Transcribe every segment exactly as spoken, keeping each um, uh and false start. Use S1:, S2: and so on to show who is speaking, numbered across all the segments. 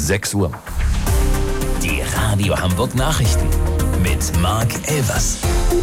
S1: sechs Uhr. Die Radio Hamburg Nachrichten mit Marc Elvers.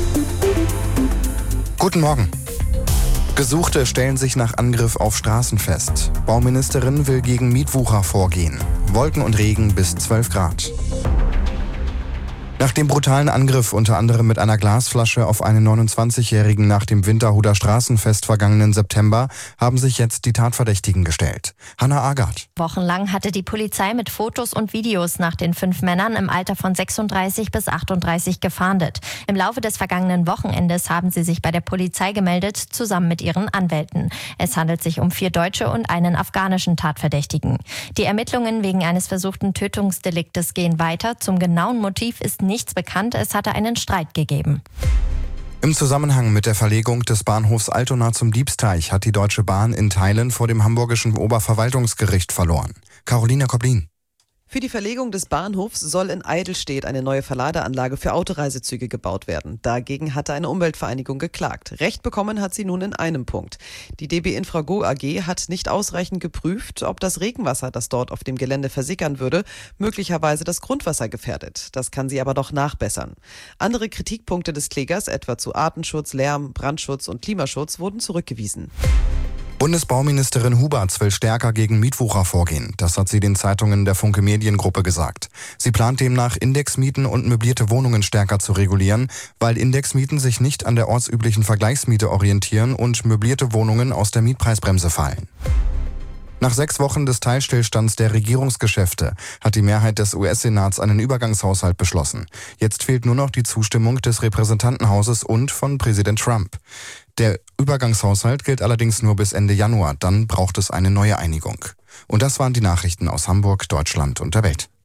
S2: Guten Morgen. Gesuchte stellen sich nach Angriff auf Straßen fest. Bauministerin will gegen Mietwucher vorgehen. Wolken und Regen bis zwölf Grad. Nach dem brutalen Angriff unter anderem mit einer Glasflasche auf einen neunundzwanzigjährigen nach dem Winterhuder Straßenfest vergangenen September haben sich jetzt die Tatverdächtigen gestellt. Hannah Agard.
S3: Wochenlang hatte die Polizei mit Fotos und Videos nach den fünf Männern im Alter von sechsunddreißig bis achtunddreißig gefahndet. Im Laufe des vergangenen Wochenendes haben sie sich bei der Polizei gemeldet, zusammen mit ihren Anwälten. Es handelt sich um vier deutsche und einen afghanischen Tatverdächtigen. Die Ermittlungen wegen eines versuchten Tötungsdeliktes gehen weiter. Zum genauen Motiv ist nichts bekannt, es hatte einen Streit gegeben.
S2: Im Zusammenhang mit der Verlegung des Bahnhofs Altona zum Diebsteich hat die Deutsche Bahn in Teilen vor dem hamburgischen Oberverwaltungsgericht verloren. Caroline Koblin.
S4: Für die Verlegung des Bahnhofs soll in Eidelstedt eine neue Verladeanlage für Autoreisezüge gebaut werden. Dagegen hatte eine Umweltvereinigung geklagt. Recht bekommen hat sie nun in einem Punkt. Die D B Infrago A G hat nicht ausreichend geprüft, ob das Regenwasser, das dort auf dem Gelände versickern würde, möglicherweise das Grundwasser gefährdet. Das kann sie aber doch nachbessern. Andere Kritikpunkte des Klägers, etwa zu Artenschutz, Lärm, Brandschutz und Klimaschutz, wurden zurückgewiesen.
S2: Bundesbauministerin Huberts will stärker gegen Mietwucher vorgehen. Das hat sie den Zeitungen der Funke Mediengruppe gesagt. Sie plant demnach, Indexmieten und möblierte Wohnungen stärker zu regulieren, weil Indexmieten sich nicht an der ortsüblichen Vergleichsmiete orientieren und möblierte Wohnungen aus der Mietpreisbremse fallen. Nach sechs Wochen des Teilstillstands der Regierungsgeschäfte hat die Mehrheit des U S-Senats einen Übergangshaushalt beschlossen. Jetzt fehlt nur noch die Zustimmung des Repräsentantenhauses und von Präsident Trump. Der Übergangshaushalt gilt allerdings nur bis Ende Januar. Dann braucht es eine neue Einigung. Und das waren die Nachrichten aus Hamburg, Deutschland und der Welt.